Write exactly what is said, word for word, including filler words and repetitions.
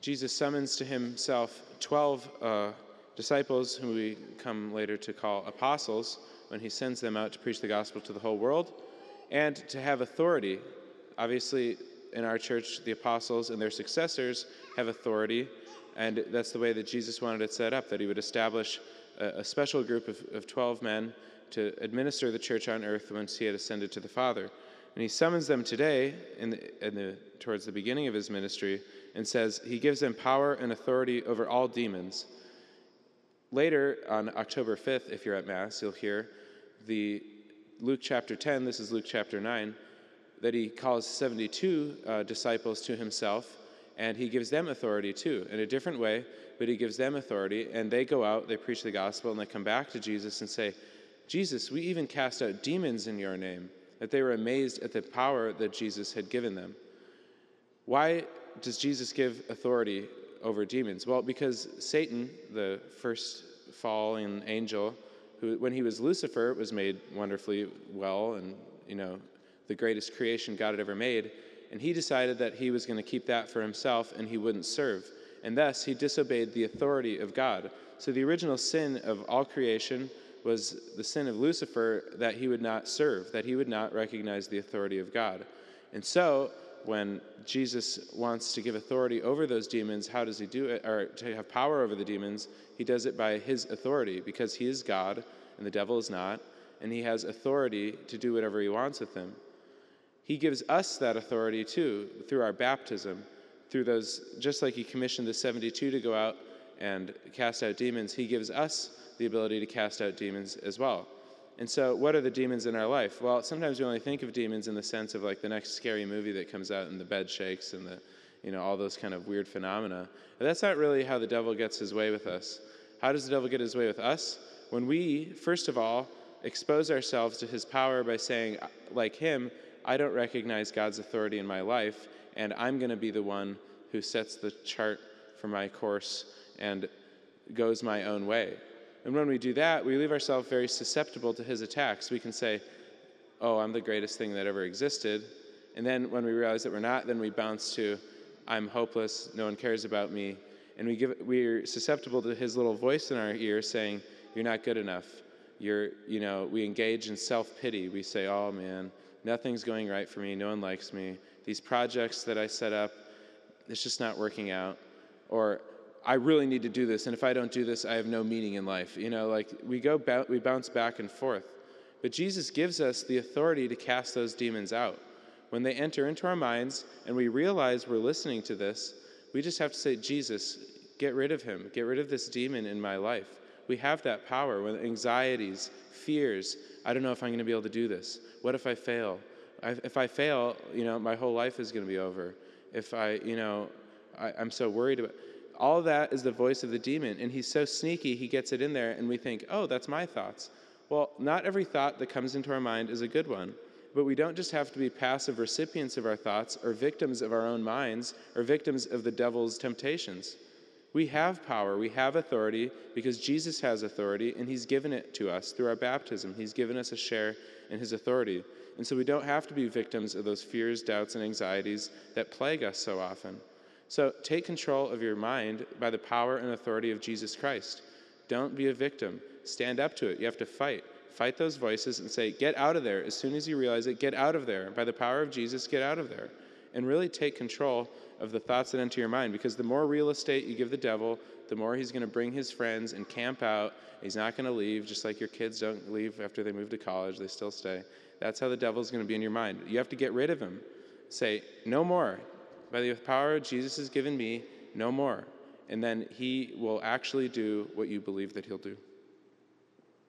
Jesus summons to himself twelve uh, disciples, whom we come later to call apostles, when he sends them out to preach the gospel to the whole world, and to have authority. Obviously, in our church, the apostles and their successors have authority, and that's the way that Jesus wanted it set up, that he would establish a, a special group of, of twelve men to administer the church on earth once he had ascended to the Father. And he summons them today, in the, in the, towards the beginning of his ministry, and says he gives them power and authority over all demons. Later, on October fifth, if you're at Mass, you'll hear the Luke chapter ten, this is Luke chapter nine, that he calls seventy-two uh, disciples to himself, and he gives them authority too, in a different way, but he gives them authority, and they go out, they preach the gospel, and they come back to Jesus and say, Jesus, we even cast out demons in your name, that they were amazed at the power that Jesus had given them. Why does Jesus give authority over demons? Well, because Satan, the first fallen angel, who, when he was Lucifer, was made wonderfully well and, you know, the greatest creation God had ever made, and he decided that he was going to keep that for himself and he wouldn't serve. And thus, he disobeyed the authority of God. So the original sin of all creation was the sin of Lucifer, that he would not serve, that he would not recognize the authority of God. And so, when Jesus wants to give authority over those demons, how does he do it? Or to have power over the demons, he does it by his authority, because he is God and the devil is not, and he has authority to do whatever he wants with them. He gives us that authority too, through our baptism, through those, just like he commissioned the seventy-two to go out and cast out demons, he gives us the ability to cast out demons as well. And so what are the demons in our life? Well, sometimes we only think of demons in the sense of like the next scary movie that comes out and the bed shakes and the, you know, all those kind of weird phenomena. But that's not really how the devil gets his way with us. How does the devil get his way with us? When we, first of all, expose ourselves to his power by saying, like him, I don't recognize God's authority in my life, and I'm going to be the one who sets the chart for my course and goes my own way. And when we do that, we leave ourselves very susceptible to his attacks. We can say, oh, I'm the greatest thing that ever existed. And then when we realize that we're not, then we bounce to, I'm hopeless, no one cares about me. And we give, we're susceptible to his little voice in our ear saying, you're not good enough. You're, you know, we engage in self-pity. We say, oh man, nothing's going right for me. No one likes me. These projects that I set up, it's just not working out. Or I really need to do this, and if I don't do this, I have no meaning in life. You know, like we go, we bounce back and forth. But Jesus gives us the authority to cast those demons out. When they enter into our minds and we realize we're listening to this, we just have to say, Jesus, get rid of him. Get rid of this demon in my life. We have that power. When anxieties, fears, I don't know if I'm going to be able to do this. What if I fail? I, if I fail, you know, my whole life is going to be over. If I, you know, I, I'm so worried about all of that is the voice of the demon, and he's so sneaky, he gets it in there, and we think, oh, that's my thoughts. Well, not every thought that comes into our mind is a good one, but we don't just have to be passive recipients of our thoughts or victims of our own minds or victims of the devil's temptations. We have power, we have authority, because Jesus has authority, and he's given it to us through our baptism. He's given us a share in his authority. And so we don't have to be victims of those fears, doubts, and anxieties that plague us so often. So take control of your mind by the power and authority of Jesus Christ. Don't be a victim. Stand up to it. You have to fight. Fight those voices and say, get out of there. As soon as you realize it, get out of there. By the power of Jesus, get out of there. And really take control of the thoughts that enter your mind, because the more real estate you give the devil, the more he's going to bring his friends and camp out. He's not going to leave, just like your kids don't leave after they move to college. They still stay. That's how the devil's going to be in your mind. You have to get rid of him. Say, no more. By the power Jesus has given me, no more. And then he will actually do what you believe that he'll do.